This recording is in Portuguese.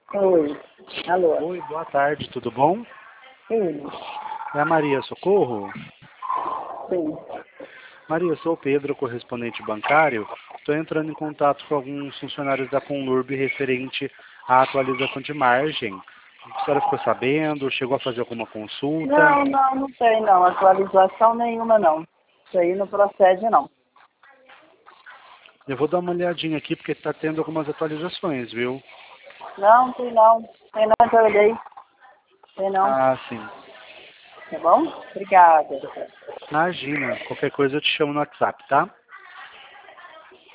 Oi. Alô? Oi, boa tarde, tudo bom? Sim. É a Maria Socorro? Sim. Maria, eu sou o Pedro, correspondente bancário. Estou entrando em contato com alguns funcionários da Conlurb referente à atualização de margem. A senhora ficou sabendo? Chegou a fazer alguma consulta? Não tem não. Atualização nenhuma não. Isso aí não procede não. Eu vou dar uma olhadinha aqui porque está tendo algumas atualizações, viu? Não, tem não. Tem não, já olhei. Tem não. Ah, sim. Tá bom? Obrigada. Imagina, qualquer coisa eu te chamo no WhatsApp, tá?